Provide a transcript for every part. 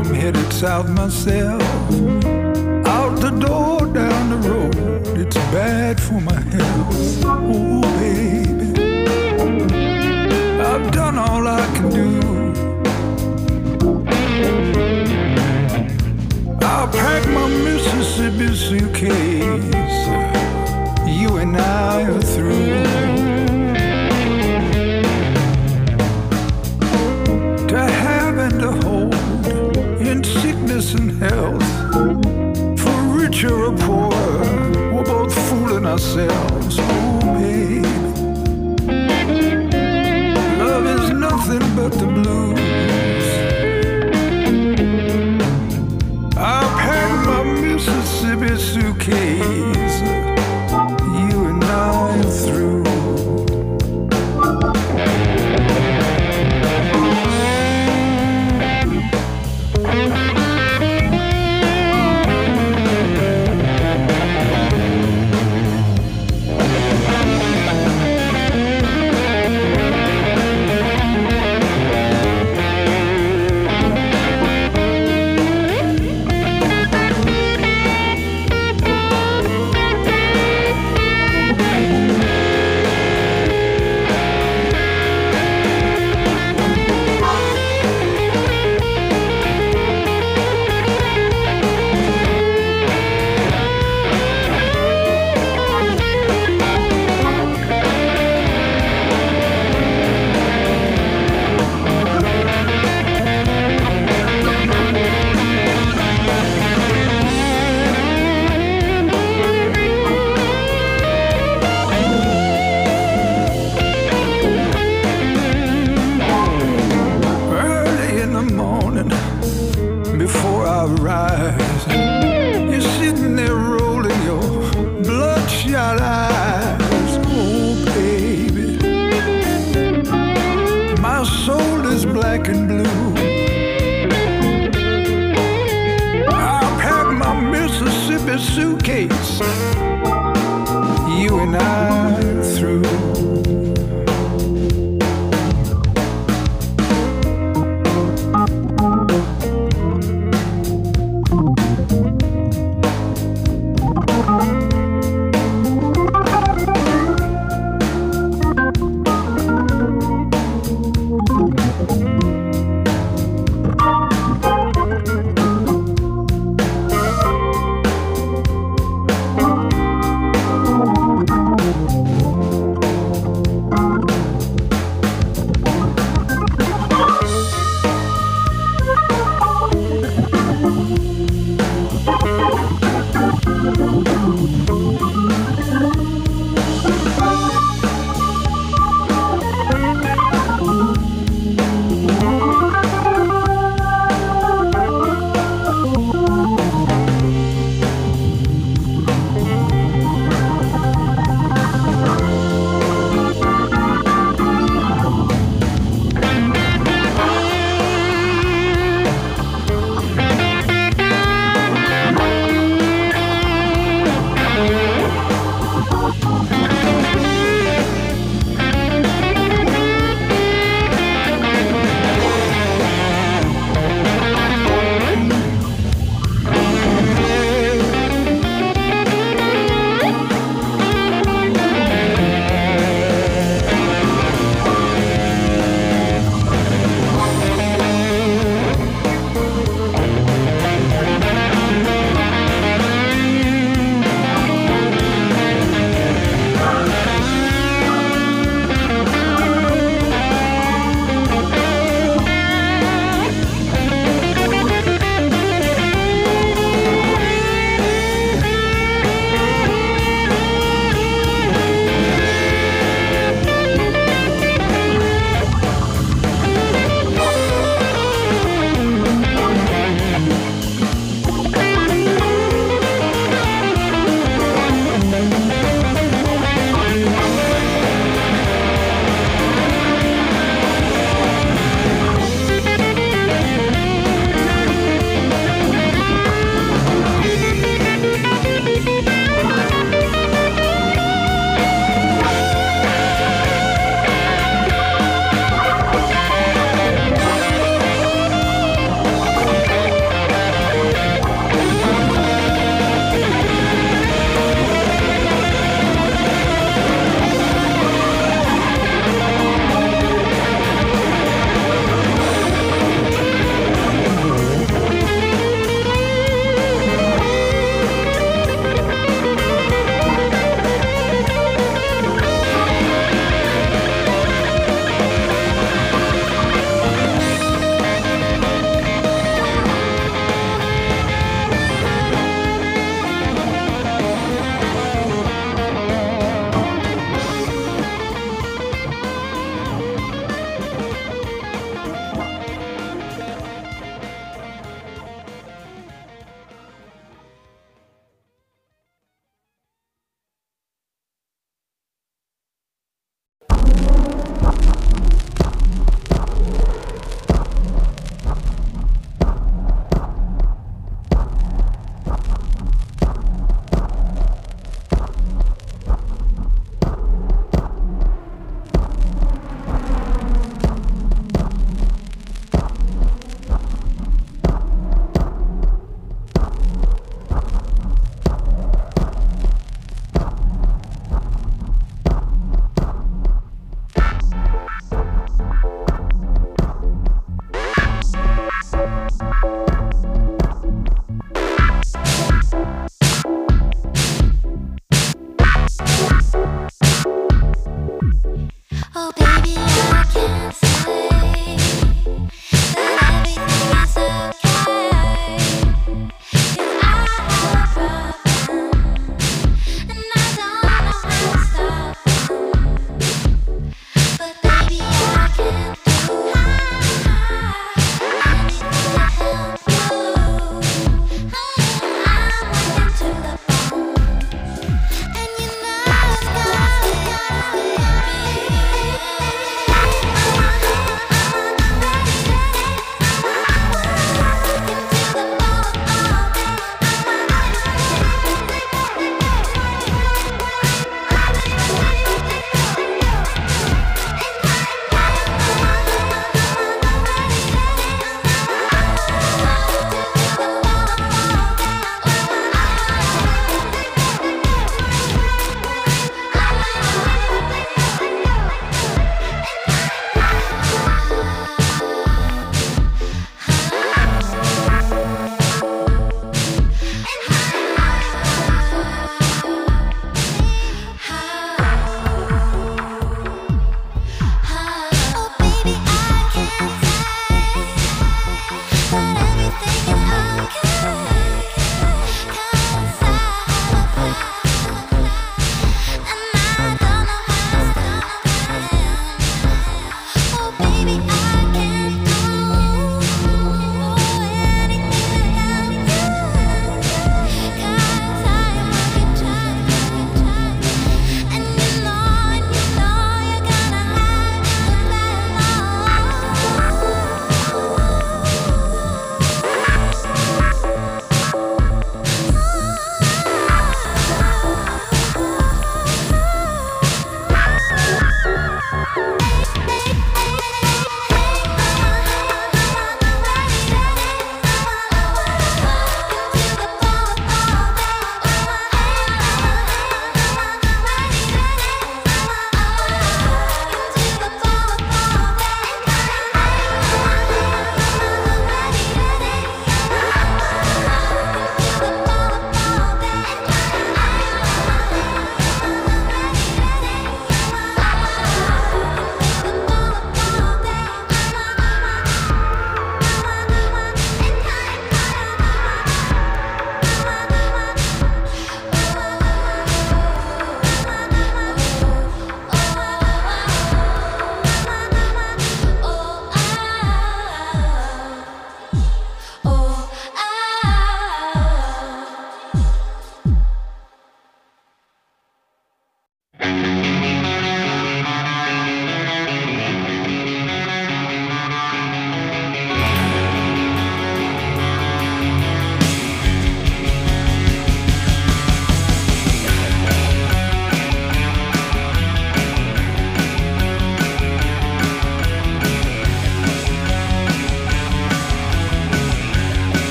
I'm headed south myself. Out the door, down the road, it's bad for my health. Oh, baby, I've done all I can do. I'll pack my Mississippi suitcase. You and I are through. To have and to hold, in sickness and health, for richer or poorer, we're both fooling ourselves. Oh, baby, love is nothing but the blues. I'll pack my Mississippi suitcase. You and I are through.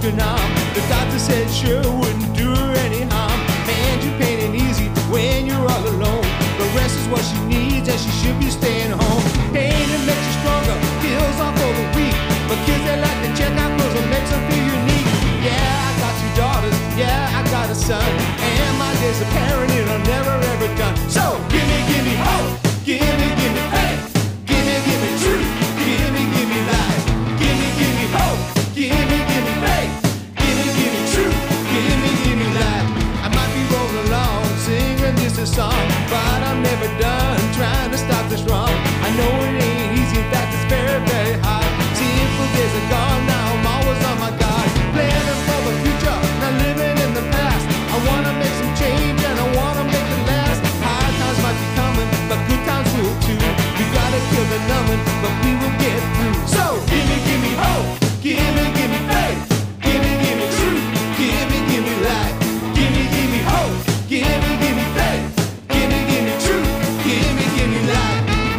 broken arm. The doctor said sure wouldn't do her any harm. And you're pain easy when you're all alone. The rest is what she needs and she should be staying home. Pain it makes you stronger, feels off for the weak. But kids they like to check out clothes and makes them feel unique. Yeah, I got 2 daughters, yeah, I got a son. And my days of parenting are never ever done. So give me hope, give me faith, give me truth, give me life. Give me hope, give me faith, give me truth, give me life. I might be rolling along, singing just a song, but I'm never done trying to stop this wrong. I know it ain't easy, in fact it's very, very hard. Simple days are gone, now I'm always on my guard. Planning for the future, not living in the past. I wanna make some change and I wanna make it last. Hard times might be coming, but good times will too. We gotta kill the numbing, but we will get through. So give me hope, give me faith, give me truth, give me life. Give me hope, give me faith, give me truth, give me life.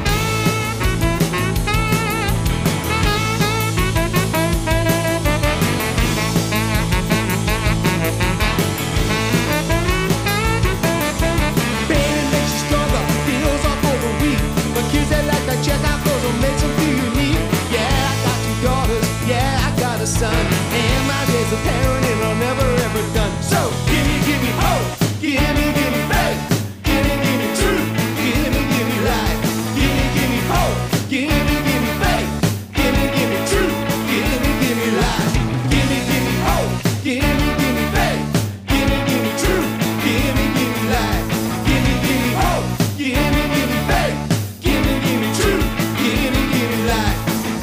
Pain makes you stronger, feels off for the weak. But kids they like to check out clothes and makes them feel unique. Yeah, I got 2 daughters, yeah, I got a son. And my days of parenting are never ever done. So give me hope, give me faith, give me truth, give me life. Give me hope, give me faith, give me truth, give me life. Give me hope, give me faith, give me truth, give me life. Give me hope, give me faith, give me truth, give me life.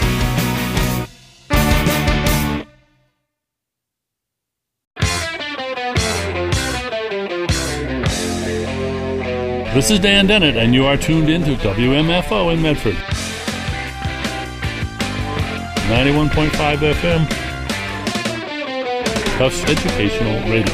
This is Dan Dennett, and you are tuned in to WMFO in Medford. 91.5 FM, Tufts Educational Radio.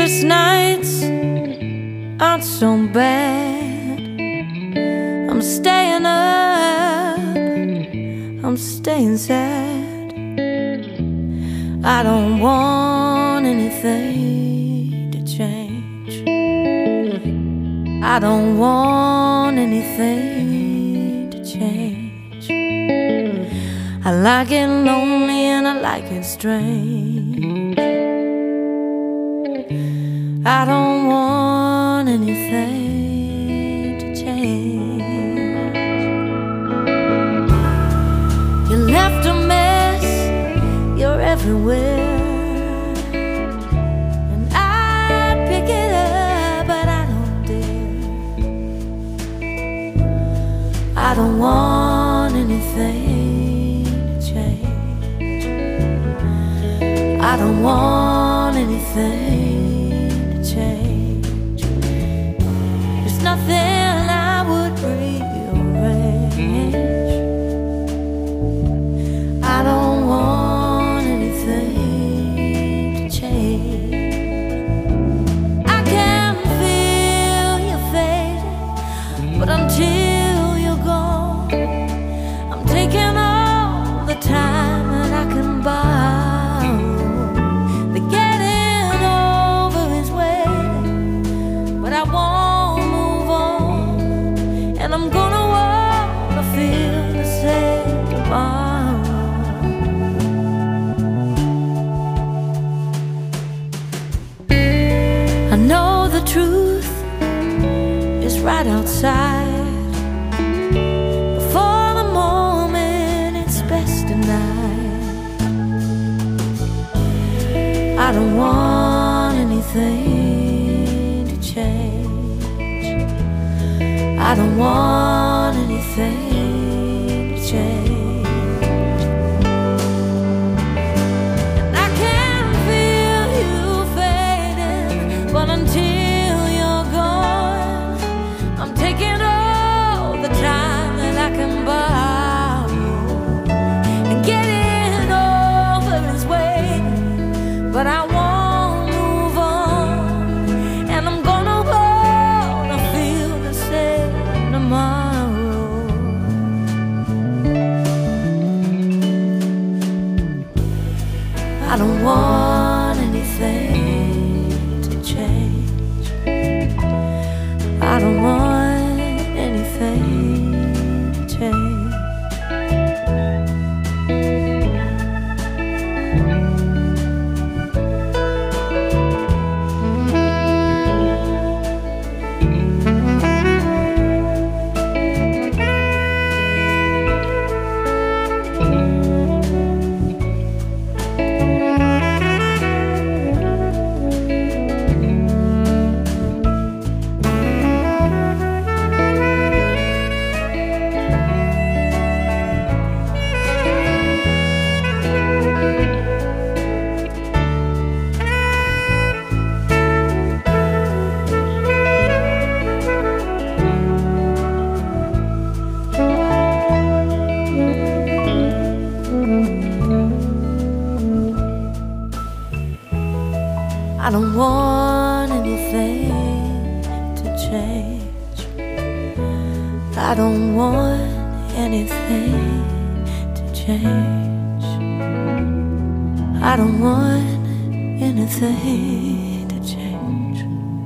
Sleepless nights aren't so bad. I'm staying up, I'm staying sad. I don't want anything to change. I don't want anything to change. I like it lonely and I like it strange. I don't want anything to change. You left a mess, you're everywhere, and I'd pick it up, but I don't dare. I don't want anything to change. I don't want anything change. There's nothing I would rearrange. I don't want anything to change. I can feel you fading, but until you're gone, I'm taking all the time that I can buy. I won't move on, and I'm gonna wanna feel the same tomorrow. I know the truth is right outside. Before the moment it's best denied. I don't want anything. I don't want anything to change. I can feel you fading, but until you're gone, I'm taking all the time that I can borrow. And getting over is waiting, but I won't move on, and I'm gonna tomorrow. I don't want anything to change. I don't want anything to change. I don't want anything to change. I don't want anything to change. I don't want anything to change.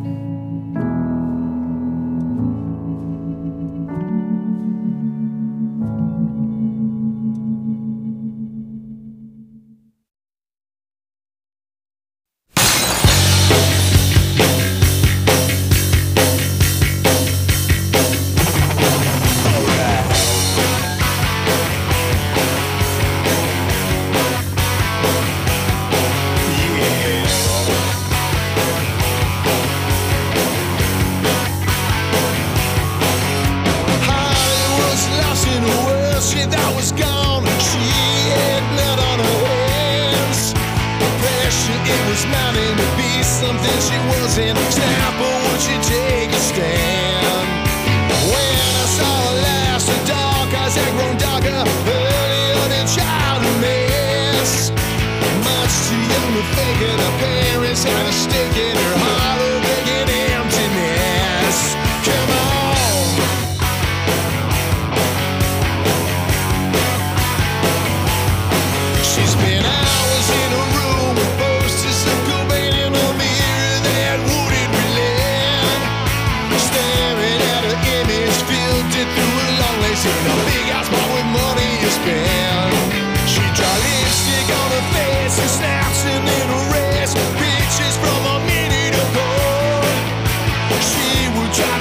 Something she wasn't. Snap, or would she take a stand? When I saw her last, her dark eyes had grown darker, earlier than child mess. Much too young to think of the parents had a stake in her heart.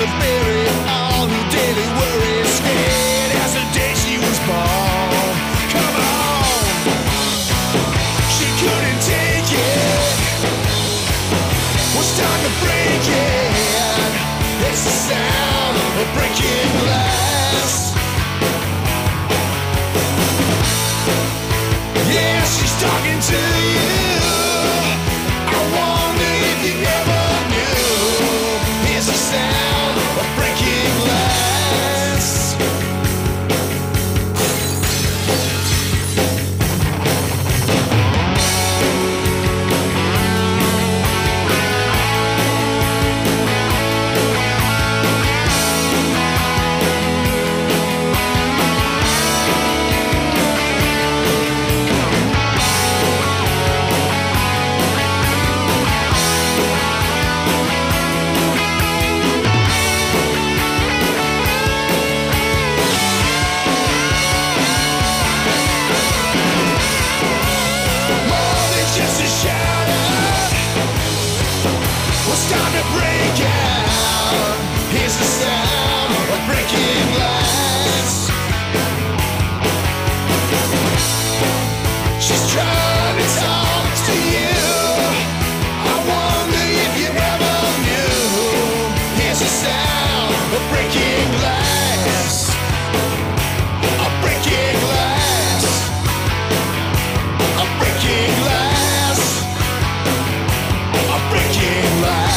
to bury all her daily worries. Scared as the day she was born. Come on, she couldn't take it. Was starting to break it. It's the sound of breaking glass. Yeah, she's talking to you. I wonder if you ever knew. It's the sound of breaking glass. Time to break out. Here's the sound of breaking glass. She's trying to talk to you. I wonder if you ever knew. Here's the sound of breaking glass. A breaking glass. A breaking glass. A breaking glass.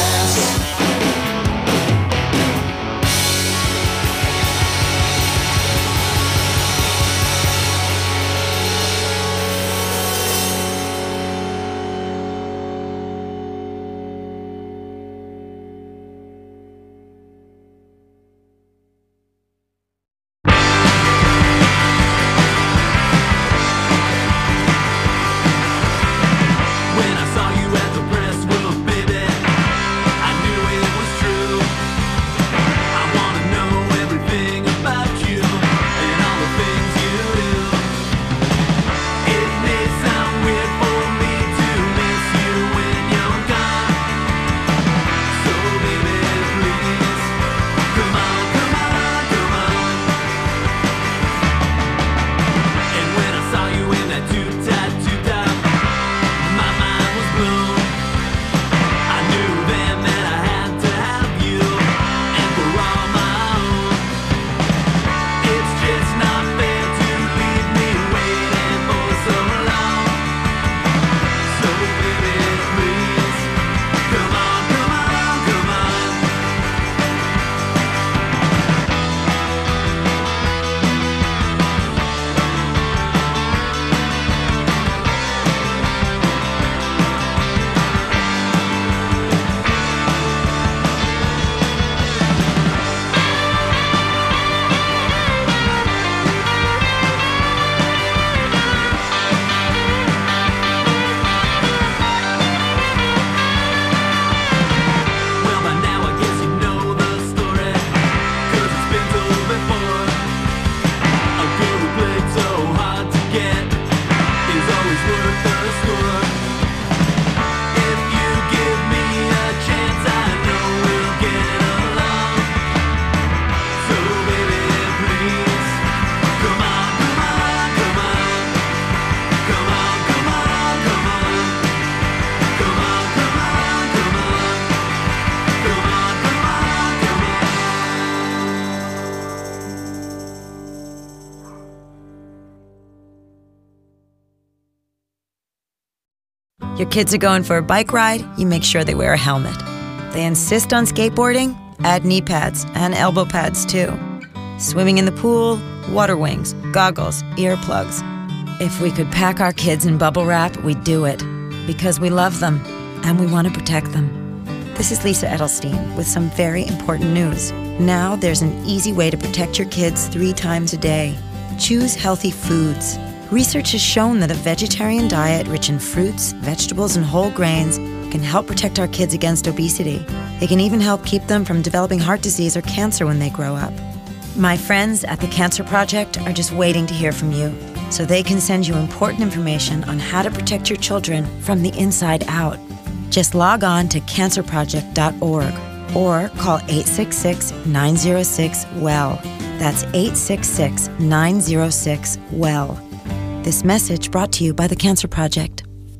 Your kids are going for a bike ride, you make sure they wear a helmet. They insist on skateboarding, add knee pads and elbow pads too. Swimming in the pool, water wings, goggles, earplugs. If we could pack our kids in bubble wrap, we'd do it. Because we love them and we want to protect them. This is Lisa Edelstein with some very important news. Now there's an easy way to protect your kids 3 times a day. Choose healthy foods. Research has shown that a vegetarian diet rich in fruits, vegetables, and whole grains can help protect our kids against obesity. It can even help keep them from developing heart disease or cancer when they grow up. My friends at the Cancer Project are just waiting to hear from you, so they can send you important information on how to protect your children from the inside out. Just log on to cancerproject.org or call 866-906-WELL. That's 866-906-WELL. This message brought to you by the Cancer Project.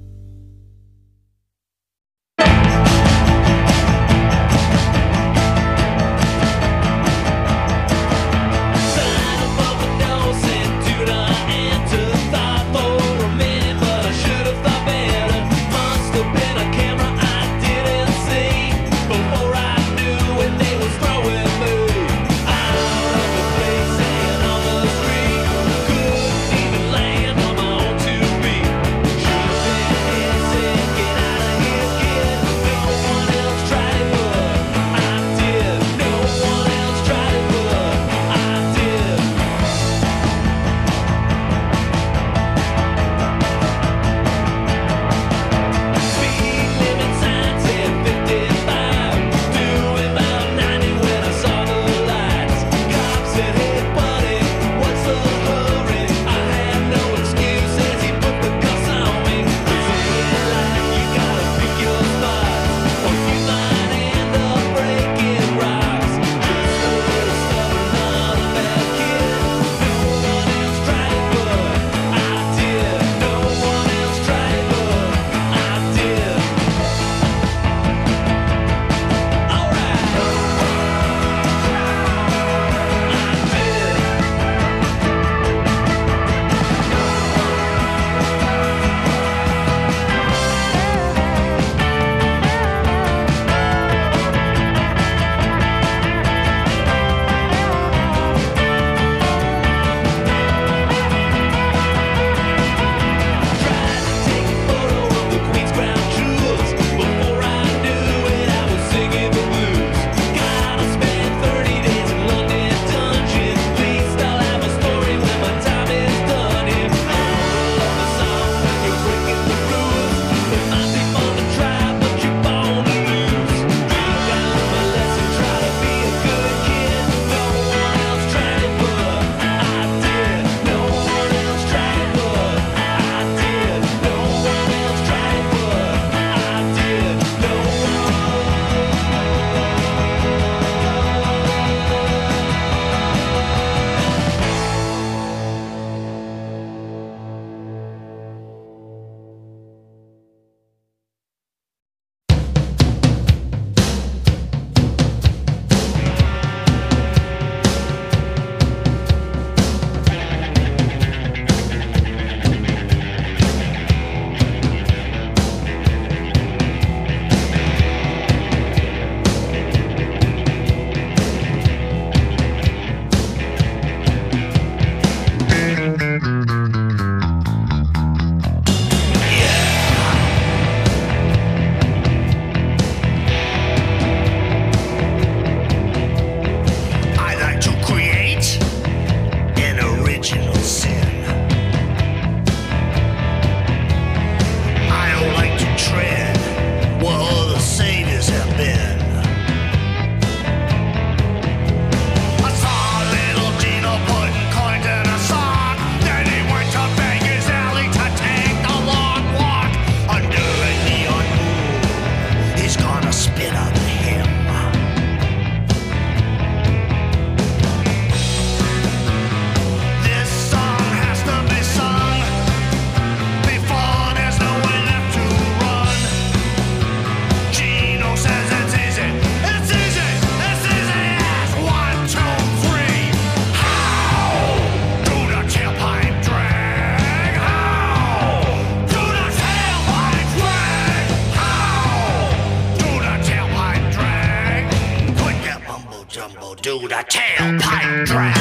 do the tailpipe drag.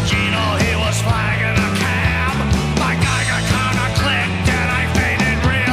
Flagging a cab, my Geiger counter clicked and I faded real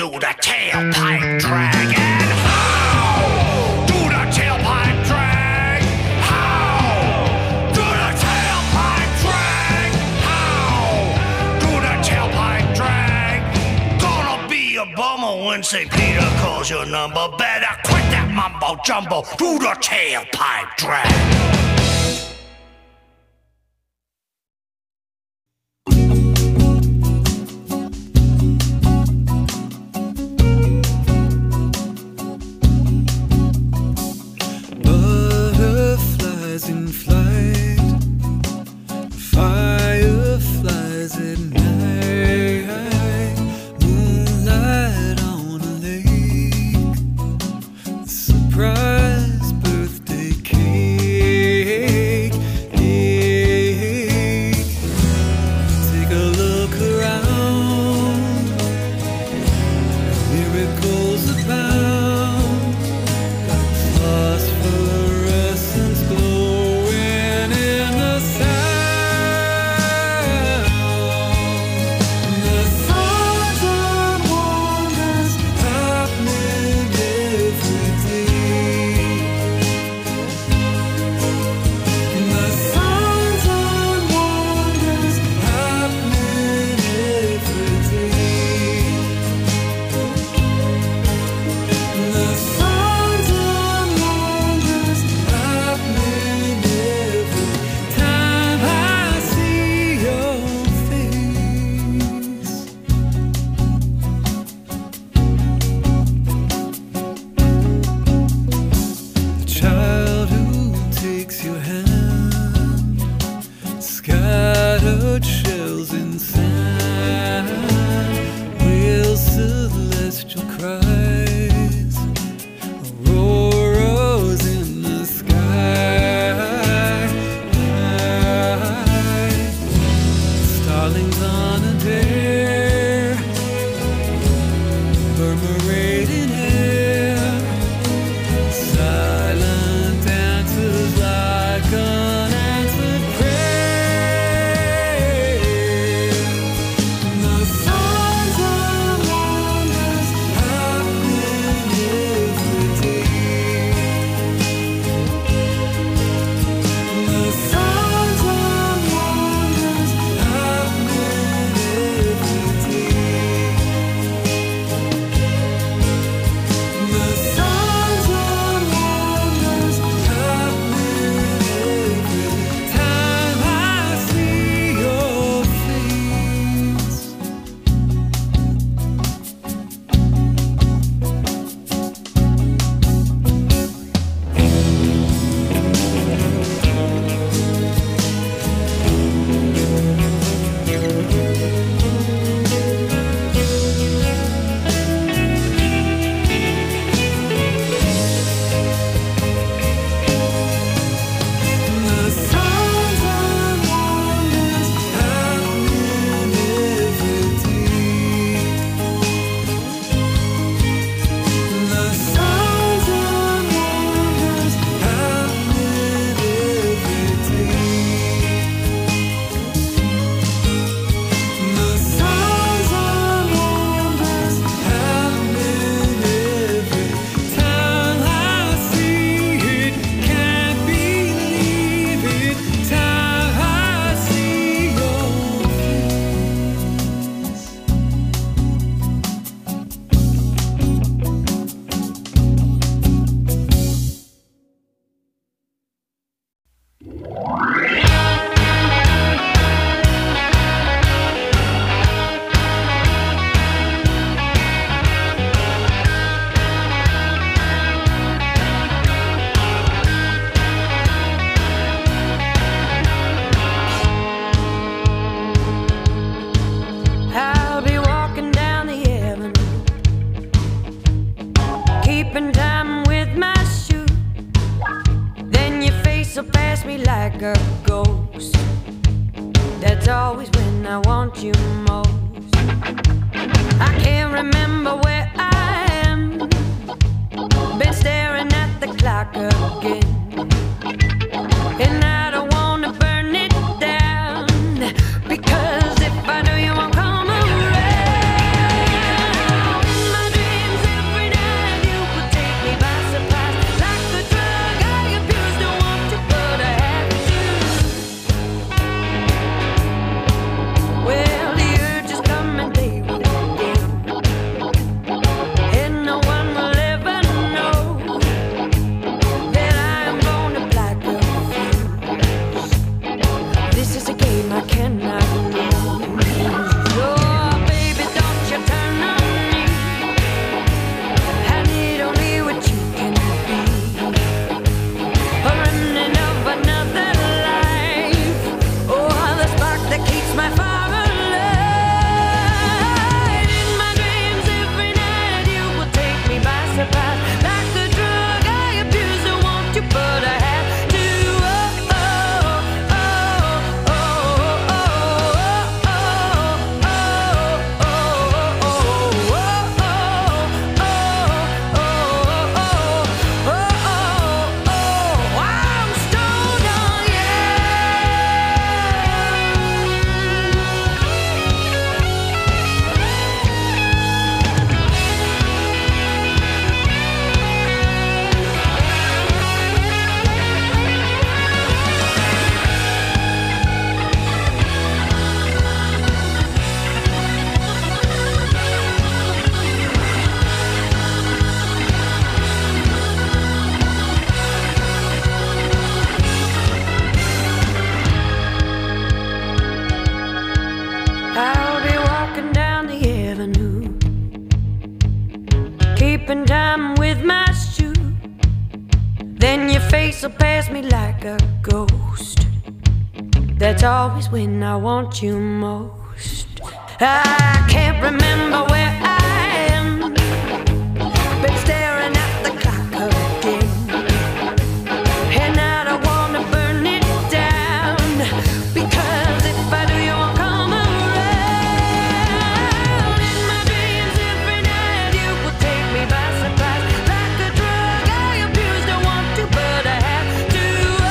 do the tailpipe drag. And how do the tailpipe drag? How do the tailpipe drag? How do the tailpipe drag? Gonna be a bummer when St. Peter calls your number. Better quit that mumbo jumbo. Do the tailpipe drag. Butterflies in flight, fireflies at night, moonlight on a lake, a surprise birthday cake. Take a look around, miracles abound, phosphorescence glowing in the sound. The signs and wonders happening every day. The signs and wonders happening every day. The signs and wonders happening every time I see your face. The child who takes your hand, scattered shells in sand, real celestial cries, auroras in the sky, starlings on a dare, murmurating air, silent dances like unanswered prayer. The signs and wonders happening every day. The signs and wonders happening every day. The signs and wonders happening every time I see your face. The signs and wonders happening every day. The signs and wonders happening every day. The signs and wonders happening every time I see it. Can't believe it. Time I see your face. I'll be walking down the avenue, keeping time with my shoe. Then your face will pass me like a ghost. That's always when I want you most. I can't remember where I am. Been staring at the clock again, and I don't wanna burn it down, because if I do, you won't come around. My then your face will pass me like a ghost. That's always when I want you most. I can't remember where I am, been staring at the clock again, and I don't wanna burn it down, because if I do you won't come around. In my dreams every night you will take me by surprise, like a drug I abuse, don't want to but I have to.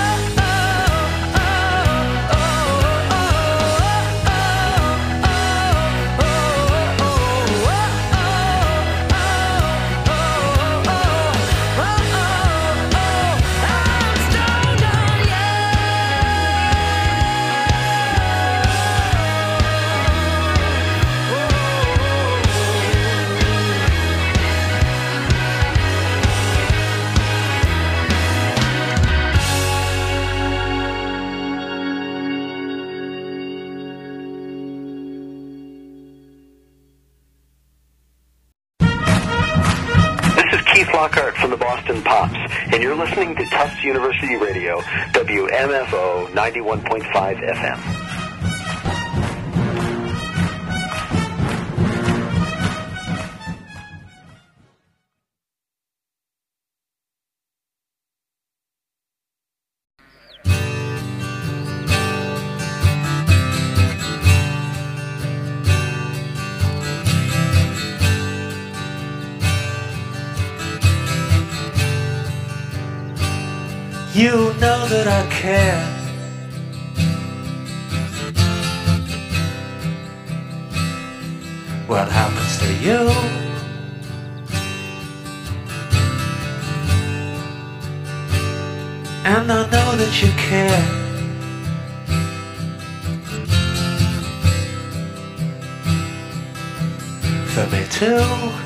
Keith Lockhart from the Boston Pops, and you're listening to Tufts University Radio, WMFO 91.5 FM. You know that I care. What happens to you? And I know that you care. For me too.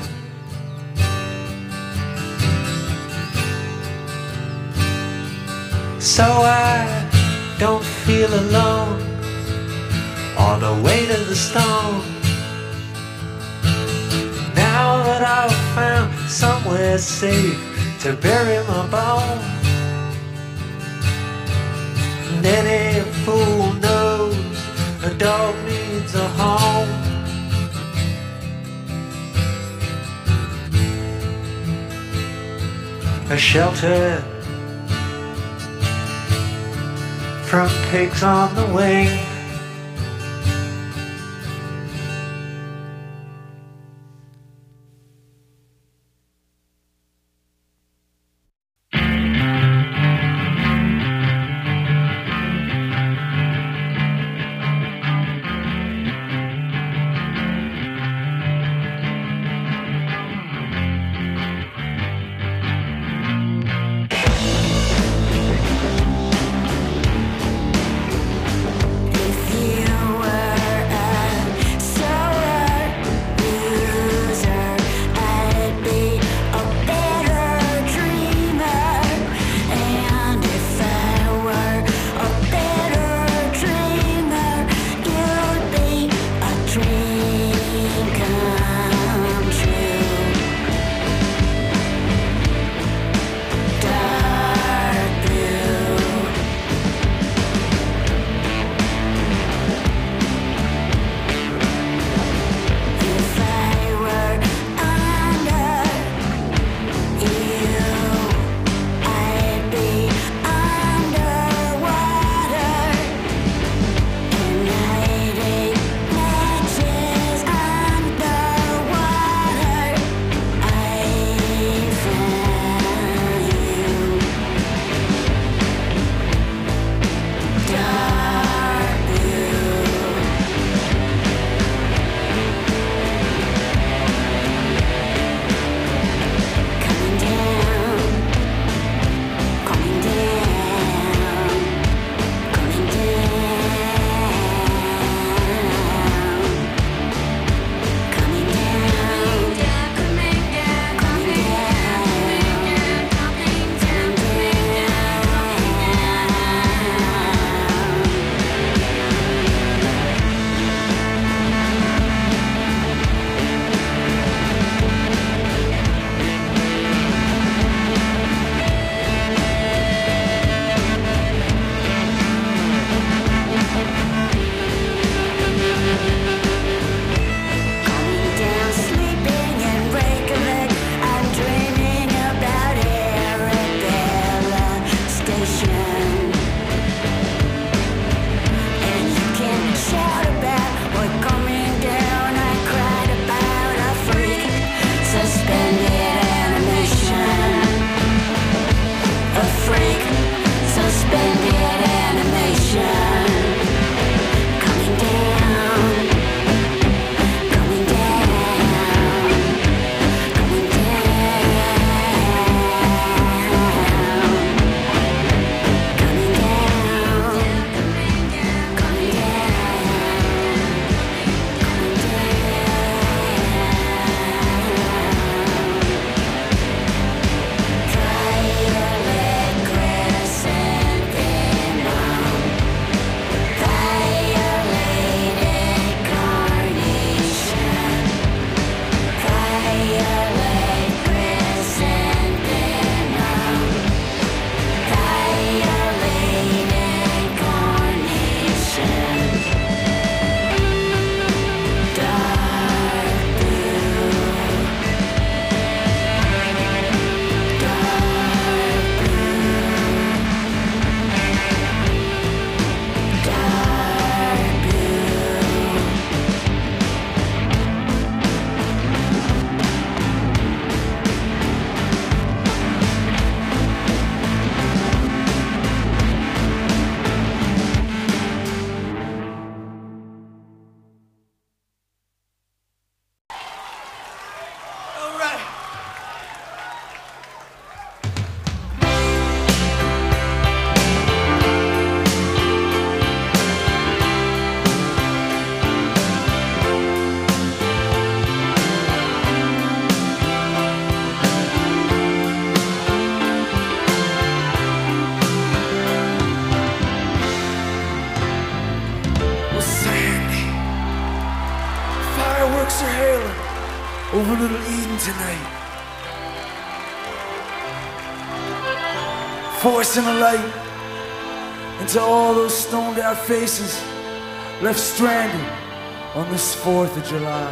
So I don't feel alone on the way to the stone. Now that I've found somewhere safe to bury my bone, and any fool knows a dog needs a home. A shelter from pigs on the wing. forcing a light into all those stoned out faces left stranded on this 4th of July.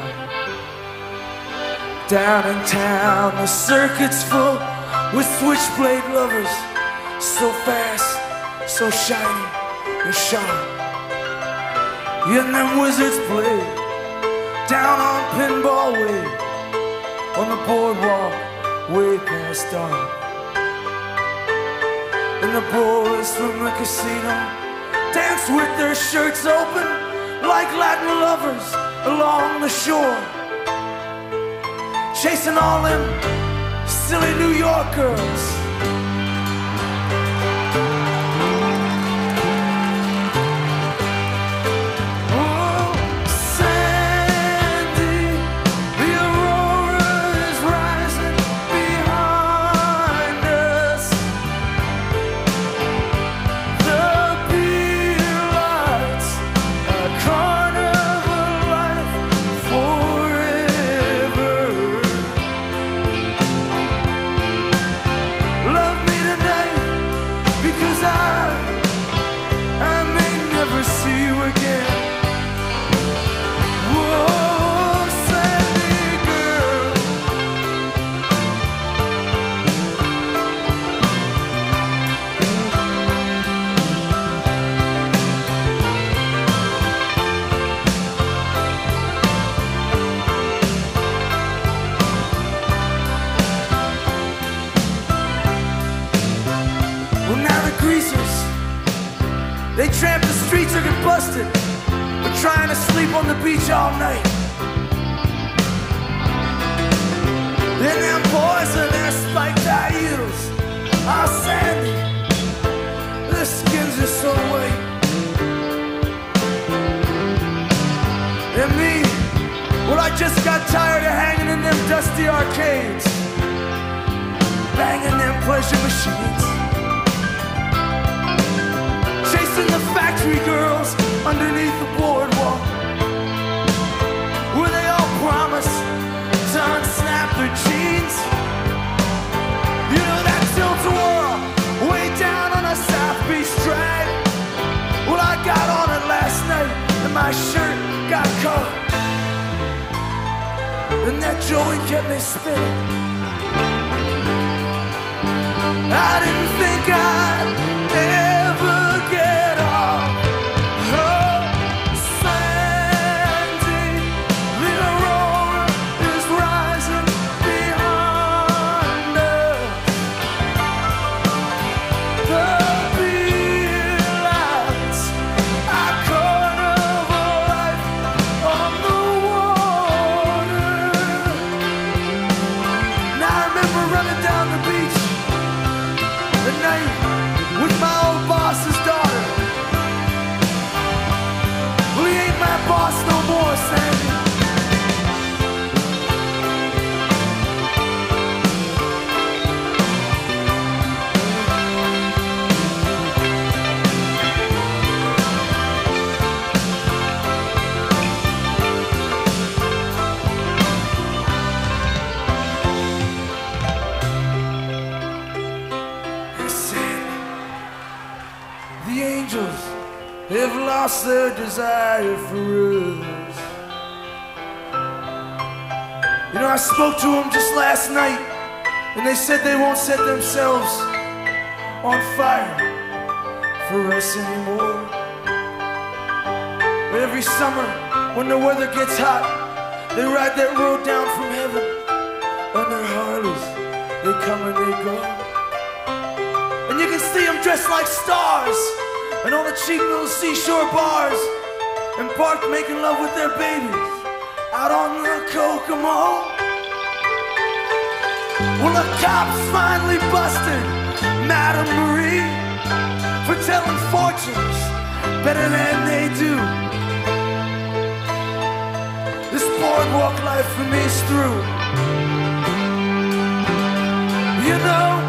Down in town, the circuit's full with switchblade lovers, so fast, so shiny and sharp. And them wizards play down on Pinball Way, on the boardwalk, way past dark. And the boys from the casino dance with their shirts open like Latin lovers along the shore, chasing all them silly New York girls. They tramp the streets or get busted for trying to sleep on the beach all night. Then them boys in their spiked high heels are sandy, their skins are so white. And me, well, I just got tired of hanging in them dusty arcades, banging them pleasure machines, chasing the factory girls underneath the boardwalk, where they all promise to unsnap their jeans. You know that tilt-a-whirl way down on a South Beach drag? Well, I got on it last night and my shirt got caught, and that joint kept me spinning. I didn't think I'd ever get off. Oh, Sandy, the aurora is rising behind us. The beer lights are carnival life on the water. And I remember running down the beach the night with my old boss's daughter. Well, he ain't my boss no more, Sandy. The angels have lost their desire for us. You know, I spoke to them just last night, and they said they won't set themselves on fire for us anymore. But every summer, when the weather gets hot, they ride that road down from heaven on their Harleys. They come and they go. And you can see them dressed like stars and all the cheap little seashore bars, and parked making love with their babies out on the Kokomo. Well, the cops finally busted Madame Marie for telling fortunes better than they do. This boardwalk life for me is through. You know,